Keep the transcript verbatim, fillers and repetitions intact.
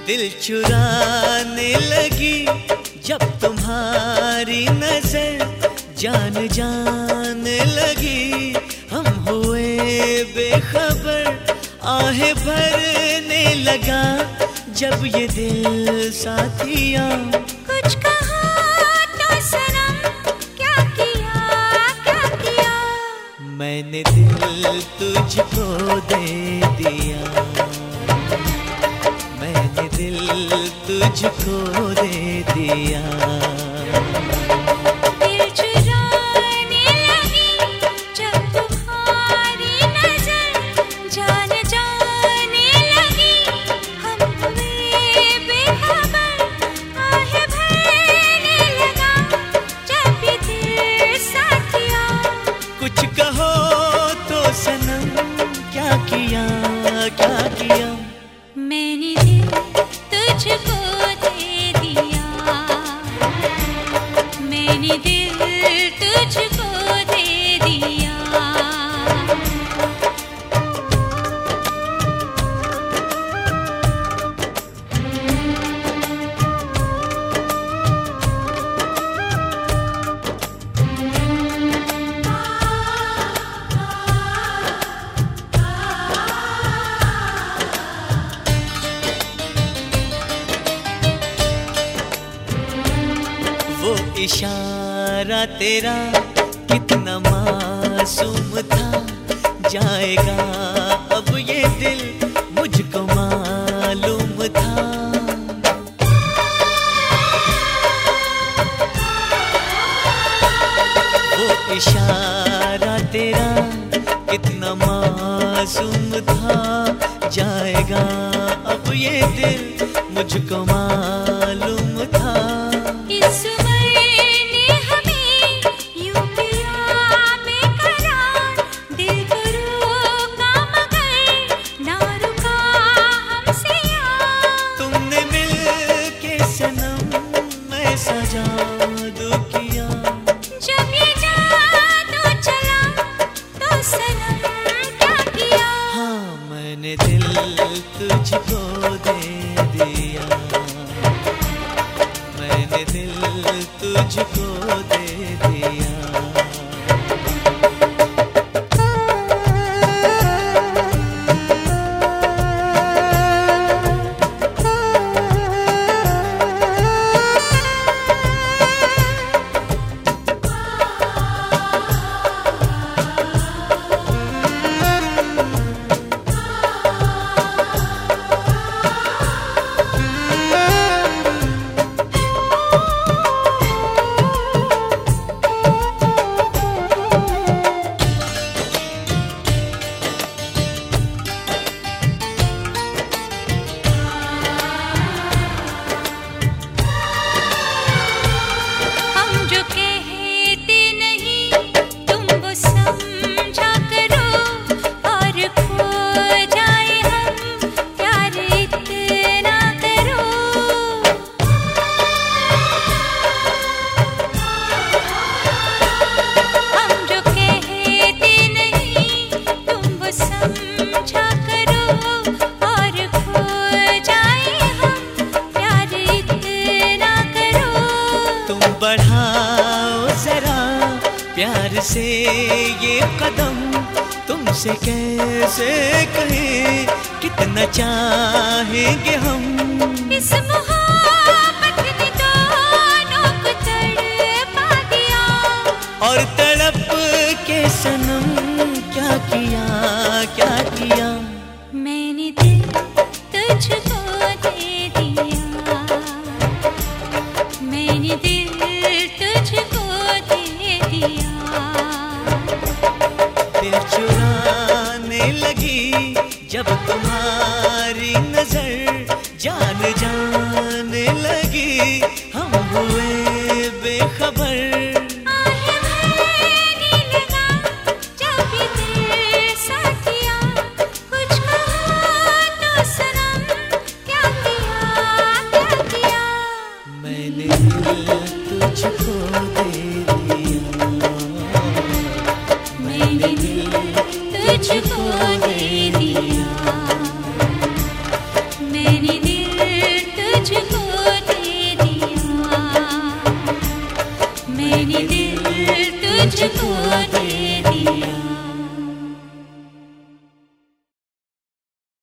दिल चुराने लगी जब तुम्हारी नजर जान जाने लगी। हम हुए बेखबर आहें भरने लगा जब ये दिल साथिया। कुछ कहा तो सनम, क्या किया क्या किया। मैंने दिल तुझको दे दिया, मैंने दिल तुझको दे दिया। दिल चुराने लगी जब तुम्हारी नजर जान जाने लगी। हम हुए बेखबर आहें भरने लगा जब ये दिल साथिया। कुछ कहो तो सनम, क्या किया क्या किया। मैंने दिल तुझको दे दिया, मैंने दिल तुझको दे दिया। वो इशारा तेरा कितना मासूम था, जाएगा अब ये दिल मुझको मालूम था। वो इशारा तेरा कितना मासूम था, जाएगा अब ये दिल मुझको मालूम था। इस उम्र ने हमें यूं किया बेकरार, दिल को रोका मगर ना रुका हमसे यार। तुमने मिल के सनम ऐसा जादू किया, जब ये जादू चला तो सनम क्या किया। हाँ मैंने दिल तुझको दे दिया, मैंने दिल तुझको दे दिया। बढ़ाओ जरा प्यार से ये कदम, तुमसे कैसे कहें कितना चाहेंगे हम। इस मोहब्बत ने दोनों को तड़पा दिया, और तड़प के सनम क्या किया क्या किया। मैंने दिल तुझको दे दिया, मैंने दिल तुझको दे दिया। दिल चुराने लगी जब तुम्हारी नजर जान जाने लगी। हम हुए बेखबर आहें भरने लगा जब ये दिल साथिया। कुछ कहा तो सनम, क्या किया क्या किया। मैंने दिल तुझको दे दिया, मैंने दिल तुझको दे दिया, मैंने दिल मैंने दिल तुझको